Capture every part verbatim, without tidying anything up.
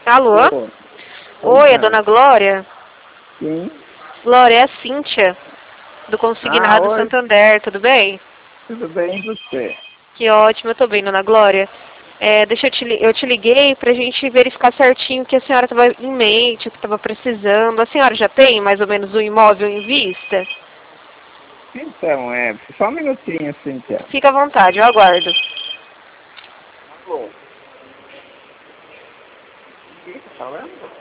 Alô? Ô, oi, Oi, é Nara. Dona Glória? Sim? Glória, é a Cíntia, do Ah, Consignado oi, Santander, tudo bem? tudo bem e você? Que ótimo, eu tô bem, Dona Glória. É, deixa eu te, li- eu te liguei pra gente verificar certinho o que a senhora estava em mente, o que estava precisando. A senhora já tem mais ou menos um imóvel em vista? Então, é, só um minutinho, Cíntia. Fica à vontade, eu aguardo. Alô? Quem tá falando?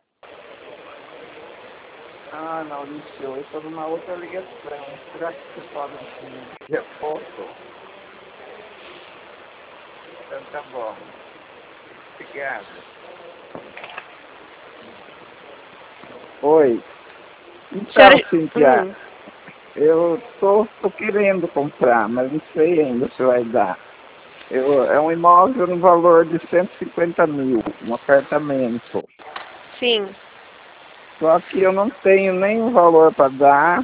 Ah, não, iniciou. Eu estou numa outra ligação. Será que você pode me dizer pouco? Então tá bom. Obrigado. Oi. Então, Senhora, Cíntia, hum, eu tô, tô querendo comprar, mas não sei ainda se vai dar. Eu, é um imóvel no valor de cento e cinquenta mil, um apartamento. sim, Só que eu não tenho nenhum valor para dar.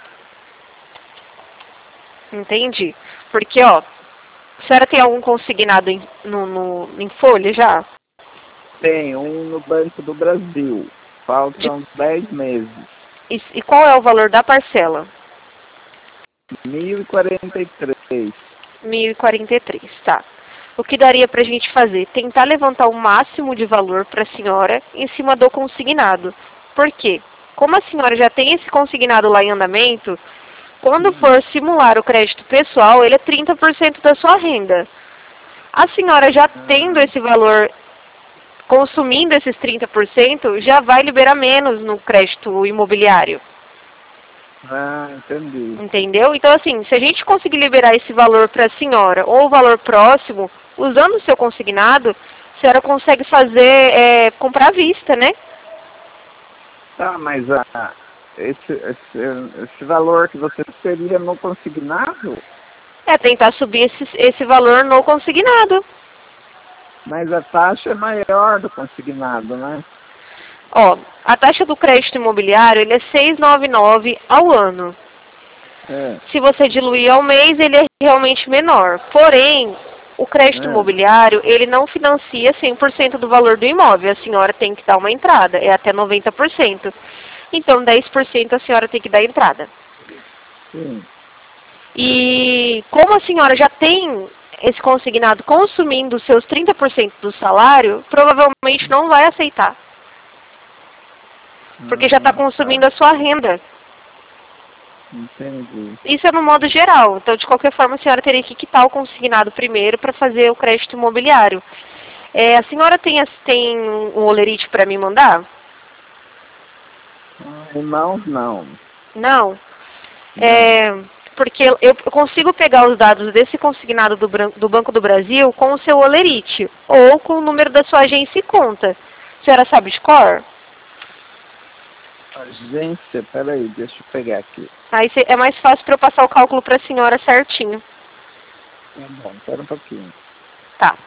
entendi. Porque, ó, a senhora tem algum consignado em, no, no, em folha já? Tenho um no Banco do Brasil. De, Faltam dez meses. e, e qual é o valor da parcela? Mil e quarenta e três. Mil e quarenta e três, tá. O que daria para a gente fazer? Tentar levantar o máximo de valor para a senhora em cima do consignado. Por quê? Como a senhora já tem esse consignado lá em andamento, quando Hum. for simular o crédito pessoal, ele é trinta por cento da sua renda. A senhora já tendo Ah, esse valor, consumindo esses trinta por cento, já vai liberar menos no crédito imobiliário. ah, entendi. Entendeu? Então, assim, se a gente conseguir liberar esse valor para a senhora ou o valor próximo, usando o seu consignado, a senhora consegue fazer, é, comprar à vista, né? Tá, mas ah, esse, esse, esse valor que você teria no consignado, É tentar subir esse, esse valor no consignado. mas a taxa é maior do consignado, né? Ó, a taxa do crédito imobiliário ele é seis vírgula noventa e nove ao ano. É, Se você diluir ao mês, ele é realmente menor. Porém, o crédito é. imobiliário, ele não financia cem por cento do valor do imóvel. A senhora tem que dar uma entrada, é até noventa por cento. Então, dez por cento a senhora tem que dar entrada. Sim. E como a senhora já tem esse consignado consumindo os seus trinta por cento do salário, provavelmente não vai aceitar. Porque já está Ah, tá. consumindo a sua renda. Entendi. Isso é no modo geral. Então, de qualquer forma, a senhora teria que quitar o consignado primeiro para fazer o crédito imobiliário. É, a senhora tem, tem um olerite para me mandar? Ah, irmãos, não. Não. Não. É, porque eu consigo pegar os dados desse consignado do, do Banco do Brasil com o seu olerite ou com o número da sua agência e conta. A senhora sabe de cor? Agência, peraí, deixa eu pegar aqui. Aí é mais fácil para eu passar o cálculo para a senhora certinho. Tá bom, espera um pouquinho. Tá.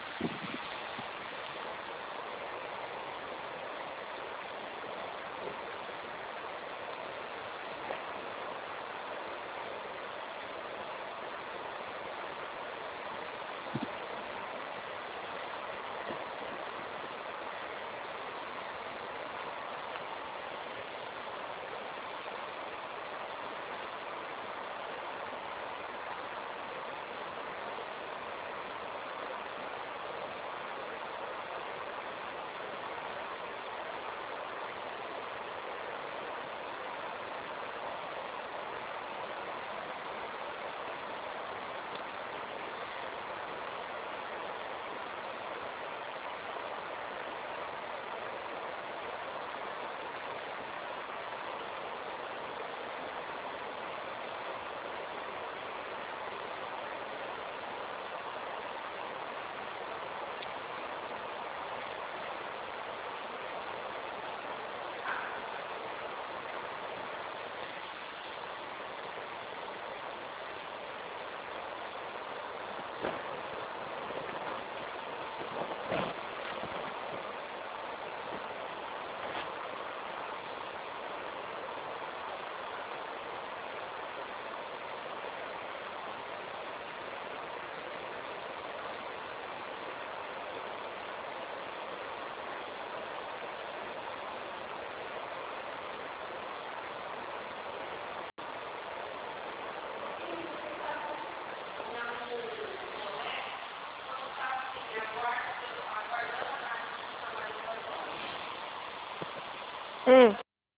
Hum.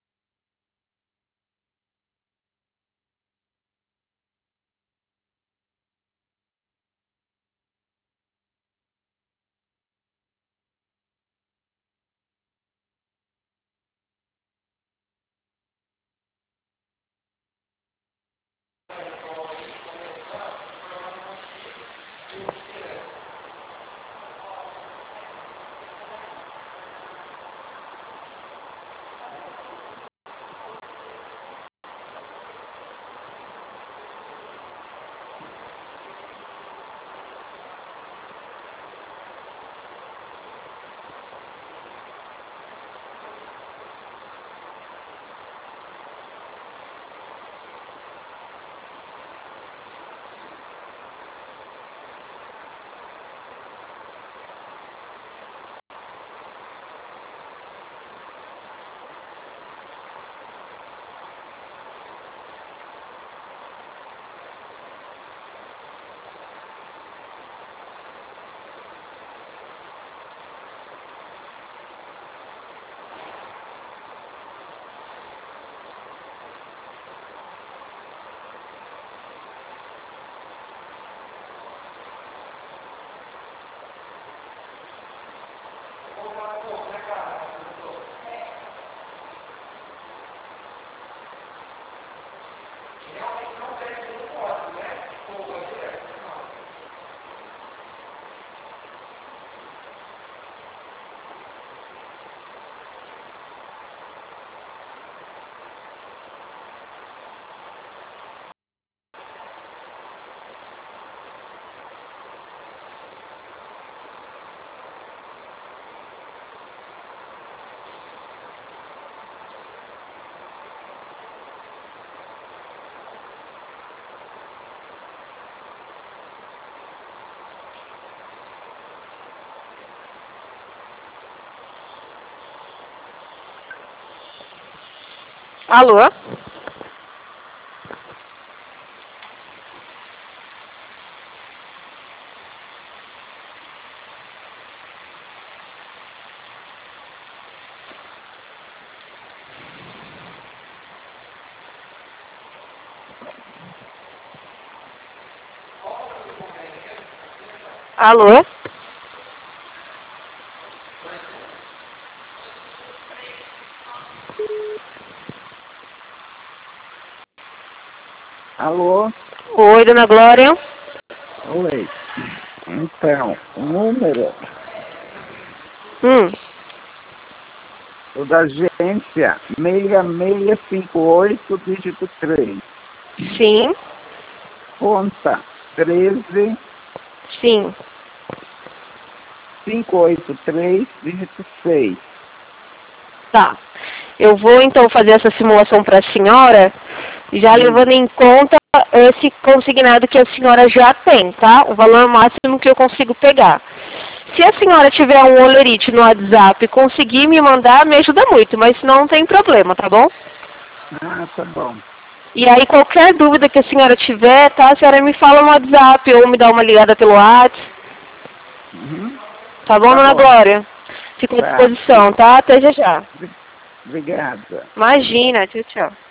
Alô? Alô? Alô? Oi, dona Glória. Oi. Então, o número, Hum. o da agência seis seis cinco oito, dígito três. Sim. Conta treze, Sim. cinco oito três, dígito seis. Tá. Eu vou então fazer essa simulação para a senhora, já Hum. levando em conta esse consignado que a senhora já tem, tá? O valor máximo que eu consigo pegar. Se a senhora tiver um olerite no WhatsApp e conseguir me mandar, me ajuda muito, mas senão não tem problema, tá bom? Ah, tá bom. E aí qualquer dúvida que a senhora tiver, tá? A senhora me fala no WhatsApp ou me dá uma ligada pelo WhatsApp. Uhum. Tá bom, Tá dona bom. Glória? Fico à Tá. disposição, tá? Até já já. Obrigada. Imagina, tchau, tchau.